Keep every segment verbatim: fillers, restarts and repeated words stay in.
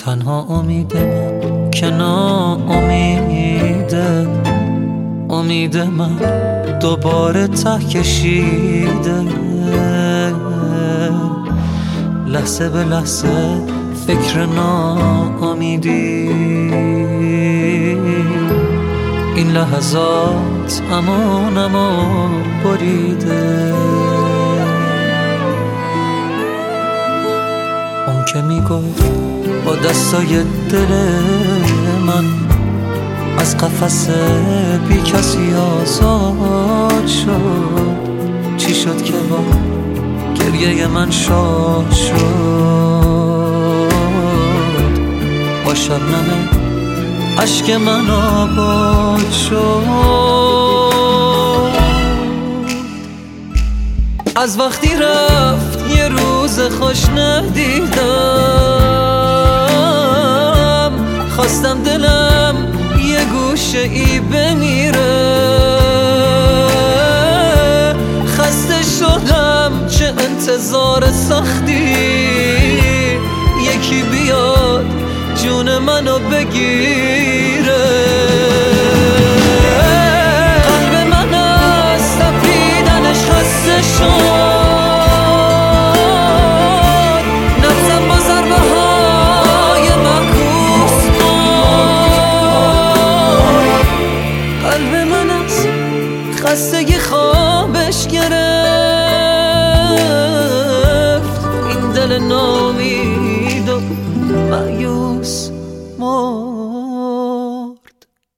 تنها امید من که ناامیده، امید من دوباره ته کشیده. لحظه به لحظه فکر ناامیدی، این لحظات امان امان بریده. اون که میگفت با دستای دل من از قفس بی کسی آزاد شد، چی شد که با گریه من شاد شد، با شبنم عشق من آباد شد. از وقتی رفت یه روز خوش ندیدم، خواستم دلم یه گوشه ای بمیره. خسته شدم چه انتظار سختی، یکی بیاد جون منو بگیره. قلب من از تپیدنش خسته شد، نبضم با ضربه های معکوس بود. قلب من از خستگی خوابش گرفت، این دل نامید و مایوس مرد.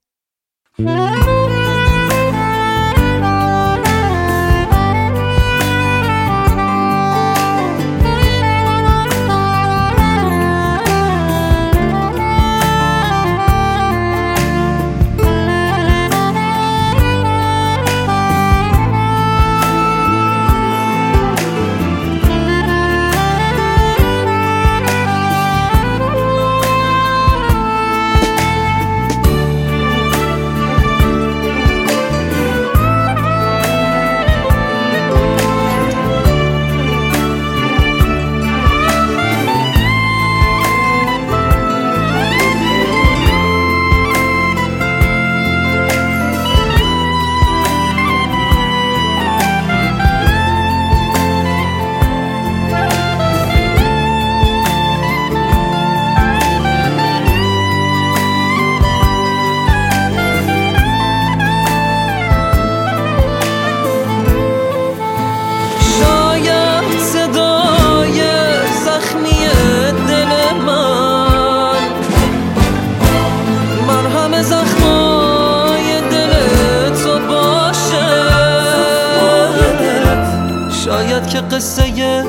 شاید که قصه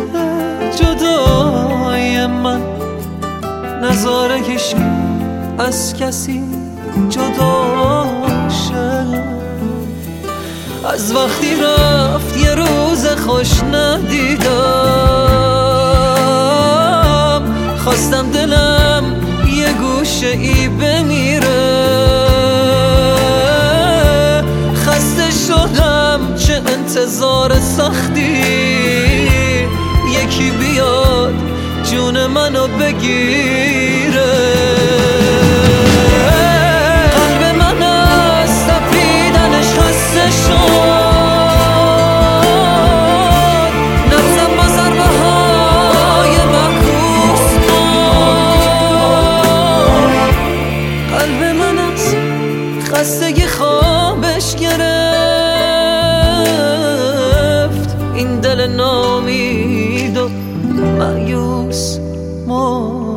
جدای من نذاره هیچ از کسی جدا شه. از وقتی رفت یه روز خوش ندیدم، خواستم دلم یه گوشه ای بمیره. خسته شدم چه انتظار سختی، یکی بیاد جون منو بگیره. قلب من از تپیدنش خسته شد، نبضم با ضربه های معکوس بود. قلب من از خستگی خوابش گرفت، این دل نامید و مایوس مرد.